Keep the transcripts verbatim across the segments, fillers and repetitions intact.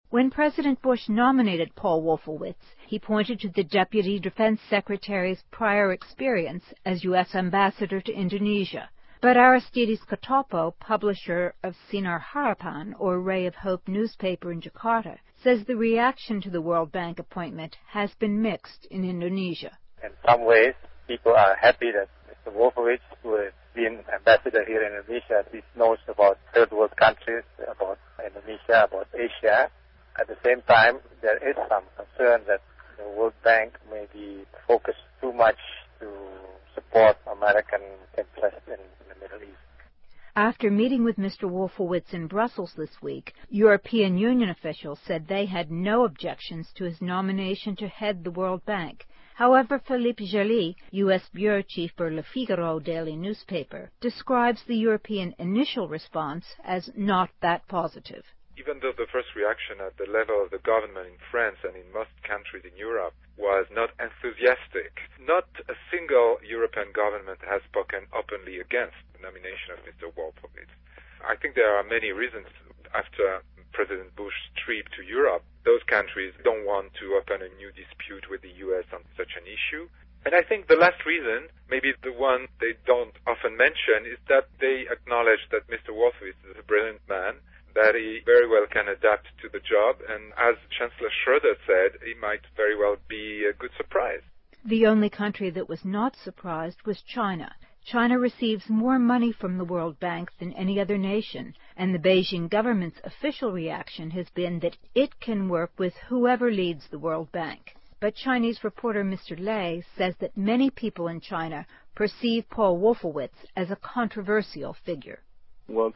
When President Bush nominated Paul Wolfowitz, he pointed to the Deputy Defense Secretary's prior experience as U S Ambassador to Indonesia. But Aristides Kotopo, publisher of Sinar Harapan, or Ray of Hope newspaper in Jakarta, says the reaction to the World Bank appointment has been mixed in Indonesia. In some ways, people are happy that Mister Wolfowitz, who has been ambassador here in Indonesia, at least knows about third world countries, about Indonesia, about Asia. At the same time, there is some concern that the World Bank may be focused too much to support American interests in the Middle East. After meeting with Mister Wolfowitz in Brussels this week, European Union officials said they had no objections to his nomination to head the World Bank. However, Philippe Joly, U S bureau chief for Le Figaro daily newspaper, describes the European initial response as not that positive. Even though the first reaction at the level of the government in France and in most countries in Europe was not enthusiastic, not a single European government has spoken openly against the nomination of Mister Wolfowitz. I think there are many reasons. After President Bush's trip to Europe, those countries don't want to open a new dispute with the U S on such an issue. And I think the last reason, maybe the one they don't often mention, is that they acknowledge that Mister Wolfowitz is a brilliant man, that he very well can adapt to the job, and as Chancellor Schroeder said, he might very well be a good surprise. The only country that was not surprised was China. China receives more money from the World Bank than any other nation, and the Beijing government's official reaction has been that it can work with whoever leads the World Bank. But Chinese reporter Mister Lei says that many people in China perceive Paul Wolfowitz as a controversial figure. When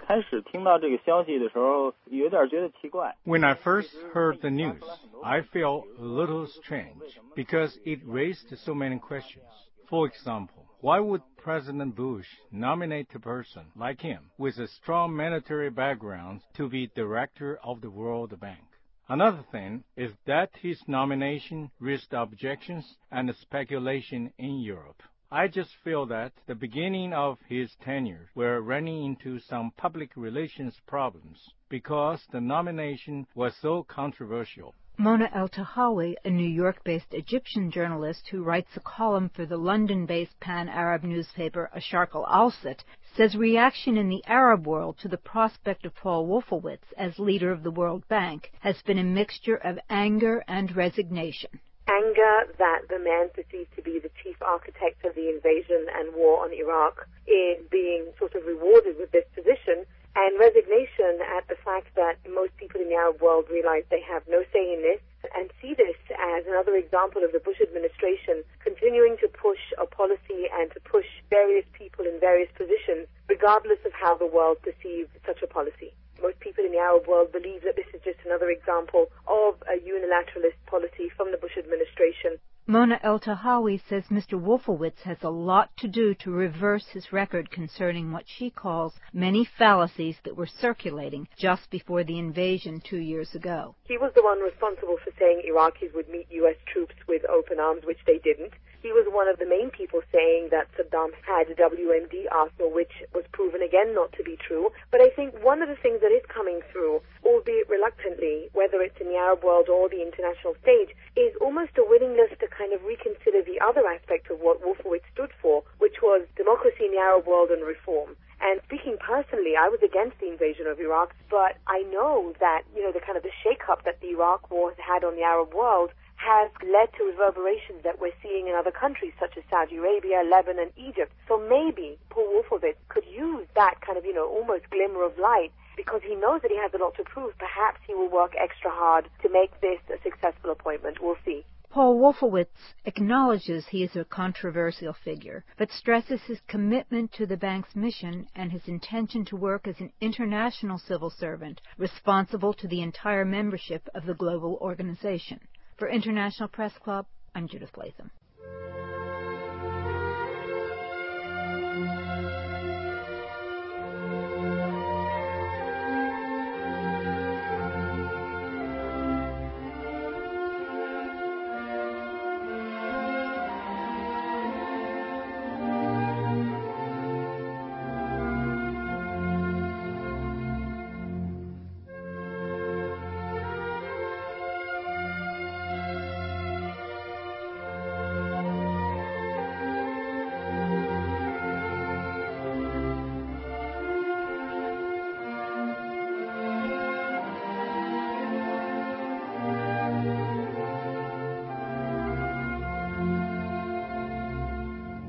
I first heard the news, I felt a little strange because it raised so many questions. For example, why would President Bush nominate a person like him with a strong military background to be director of the World Bank? Another thing is that his nomination raised objections and speculation in Europe. I just feel that the beginning of his tenure were running into some public relations problems because the nomination was so controversial. Mona El-Tahawi, a New York-based Egyptian journalist who writes a column for the London-based pan-Arab newspaper Asharq al-Awsat, says reaction in the Arab world to the prospect of Paul Wolfowitz as leader of the World Bank has been a mixture of anger and resignation. Anger that the man perceived to be the chief architect of the invasion and war on Iraq is being sort of rewarded with this position, and resignation at the fact that most people in the Arab world realize they have no say in this and see this as another example of the Bush administration continuing to push a policy and to push various people in various positions regardless of how the world perceives such a policy. Most people in the Arab world believe that this is just another example of a unilateralist policy from the Bush administration. Mona El-Tahawi says Mister Wolfowitz has a lot to do to reverse his record concerning what she calls many fallacies that were circulating just before the invasion two years ago. He was the one responsible for saying Iraqis would meet U S troops with open arms, which they didn't. He was one of the main people saying that Saddam had a W M D arsenal, which was proven again not to be true. But I think one of the things that is coming through, albeit reluctantly, whether it's in the Arab world or the international stage, is almost a willingness to kind of reconsider the other aspect of what Wolfowitz stood for, which was democracy in the Arab world and reform. And speaking personally, I was against the invasion of Iraq, but I know that, you know, the kind of the shake-up that the Iraq war has had on the Arab world has led to reverberations that we're seeing in other countries such as Saudi Arabia, Lebanon, Egypt. So maybe Paul Wolfowitz could use that kind of, you know, almost glimmer of light because he knows that he has a lot to prove. Perhaps he will work extra hard to make this a successful appointment. We'll see. Paul Wolfowitz acknowledges he is a controversial figure, but stresses his commitment to the bank's mission and his intention to work as an international civil servant responsible to the entire membership of the global organization. For International Press Club, I'm Judith Latham.